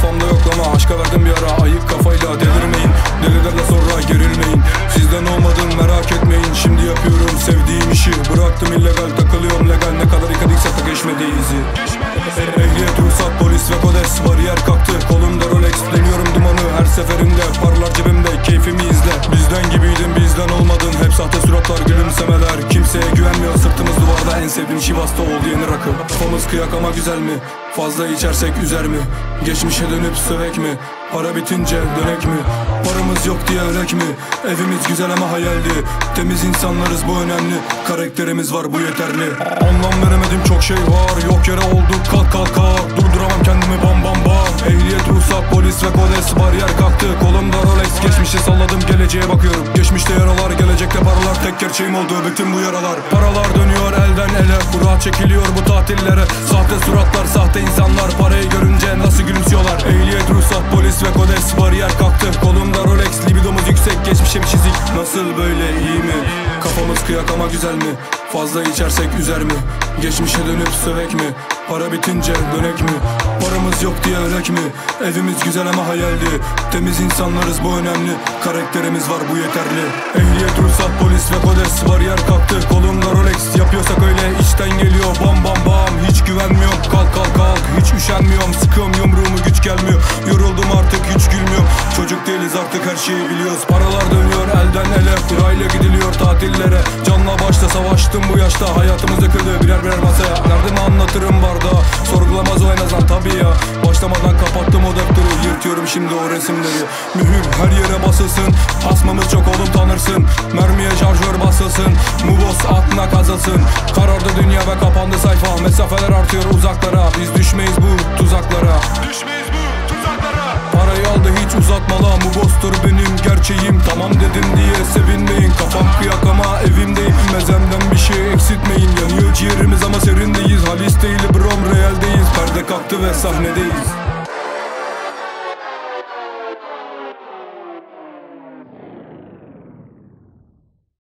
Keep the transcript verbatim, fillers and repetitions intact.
kafamda yoklama, aşka verdim bir ara. Ayık kafayla delirmeyin, delilerle sonra gerilmeyin. Sizden olmadın merak etmeyin, şimdi yapıyorum sevdiğim işi. Bıraktım illegal, takılıyorum legal, ne kadar yıkadıksa da geçmedi izi. Ehliyet, ruhsat, polis ve kodes, bariyer kalktı, kolumda Rolex. Deniyorum dumanı her seferinde, paralar cebimde, keyfimi izle. Bizden gibiydin, bizden olmadın, hep sahte suratlar, gülümsemeler. Kimseye güvenmiyor, sırtımız duvarda. En sevdiğim Şivas'ta oldu yeni rakı. Kafamız kıyak ama güzel mi? Fazla içersek üzer mi? Geçmişe dönüp sövek mi? Para bitince dönek mi? Paramız yok diye ölek mi? Evimiz güzel ama hayaldi. Temiz insanlarız, bu önemli. Karakterimiz var, bu yeterli. Anlam veremedim, çok şey var. Yok yere olduk, kalk kalk kalk. Durduramam kendimi, bam bam bam. Ehliyet, ruhsat, polis ve kodes, bariyer kalktı, kolumda Rolex. Geçmişi salladım, geleceğe bakıyorum. Geçmişte yaralar, gelecekte paralar. Tek gerçeğim oldu bütün bu yaralar. Paralar dönüyor elden ele, kura çekiliyor bu tatillere. Sahte suratlar, sahte insanlar, parayı görünce nasıl gülümsüyorlar. Ehliyet, ruhsat, polis ve kodes, bariyer kalktı, kolumda Rolex. Libidomuz yüksek, geçmişe bir çizik. Nasıl böyle, iyi mi? Kafamız kıyak ama güzel mi? Fazla içersek üzer mi? Geçmişe dönüp sövek mi? Para bitince dönek mi? Paramız yok diye ölek mi? Evimiz güzel ama hayaldi. Temiz insanlarız, bu önemli. Karakterimiz var, bu yeterli. Ehliyet, ruhsat, polis ve kodes, bariyer kalktı, kolumda Rolex. Yapıyorsak öyle içten geliyor, bam bam bam. Hiç güvenmiyorum, kalk kalk kalk. Hiç üşenmiyorum, sıkıyorum yumruğumu, güç gelmiyor. Yoruldum artık, hiç gülmüyorum. Çocuk değiliz artık, her şeyi biliyoruz. Paralar dönüyor elden ele, kurayla gidiliyor tatillere. Canla başla savaştım bu yaşta, hayatımızı kırdı birer birer masaya. Derdimi anlatırım barda, sorgulamaz o en azından tabii ya. Başlamadan kapattım o defteri, yırtıyorum şimdi o resimleri. Mühür her yere basılsın, asmamız çok oğlum tanırsın. Mermiye şarjör basılsın, Muvos aklına kazılsın. Karardı dünya ve kapandı sayfa, mesafeler artıyor uzaklara. Biz düşmeyiz bu tuzaklara, düşmeyiz bu tuzaklara. Parayı aldı hiç uzatma la, Muvos'tur benim gerçeğim. Tamam dedim diye sevinmeyin, kafam kıyak ama evimdeyim. Mezemden bir şey eksiltmeyin, yanıyor ciğerimiz ama serindeyiz. Halis değil brom, realdeyiz, perde kalktı ve sahnedeyiz.